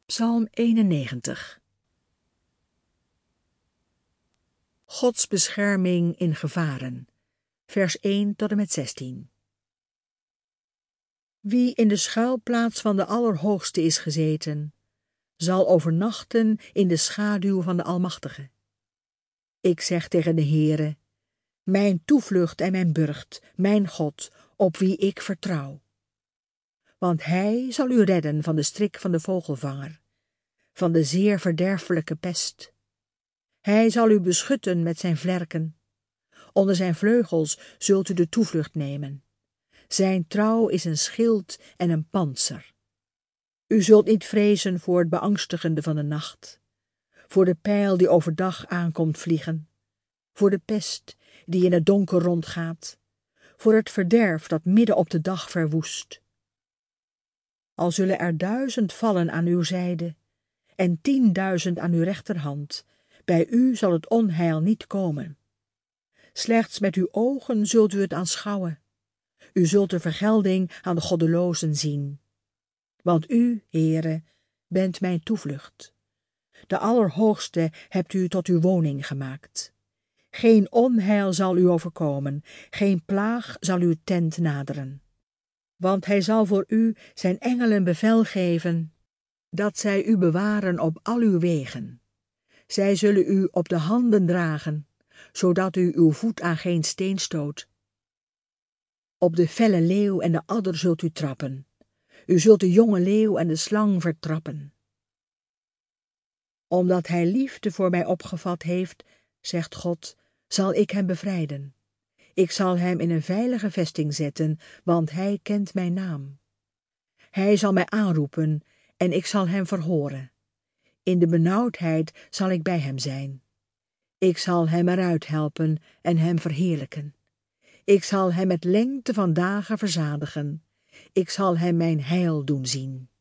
Psalm 91. Gods bescherming in gevaren. Vers 1 tot en met 16. Wie in de schuilplaats van de Allerhoogste is gezeten, zal overnachten in de schaduw van de Almachtige. Ik zeg tegen de Heere, mijn toevlucht en mijn burcht, mijn God, op wie ik vertrouw. Want hij zal u redden van de strik van de vogelvanger, van de zeer verderfelijke pest. Hij zal u beschutten met zijn vlerken. Onder zijn vleugels zult u de toevlucht nemen. Zijn trouw is een schild en een pantser. U zult niet vrezen voor het beangstigende van de nacht, voor de pijl die overdag aankomt vliegen, voor de pest die in het donker rondgaat, voor het verderf dat midden op de dag verwoest. Al zullen er 1000 vallen aan uw zijde en 10.000 aan uw rechterhand, bij u zal het onheil niet komen. Slechts met uw ogen zult u het aanschouwen. U zult de vergelding aan de goddelozen zien. Want u, Heere, bent mijn toevlucht. De Allerhoogste hebt u tot uw woning gemaakt. Geen onheil zal u overkomen, geen plaag zal uw tent naderen. Want hij zal voor u zijn engelen bevel geven, dat zij u bewaren op al uw wegen. Zij zullen u op de handen dragen, zodat u uw voet aan geen steen stoot. Op de felle leeuw en de adder zult u trappen. U zult de jonge leeuw en de slang vertrappen. Omdat hij liefde voor mij opgevat heeft, zegt God, zal ik hem bevrijden. Ik zal hem in een veilige vesting zetten, want hij kent mijn naam. Hij zal mij aanroepen en ik zal hem verhoren. In de benauwdheid zal ik bij hem zijn. Ik zal hem eruit helpen en hem verheerlijken. Ik zal hem met lengte van dagen verzadigen. Ik zal hem mijn heil doen zien.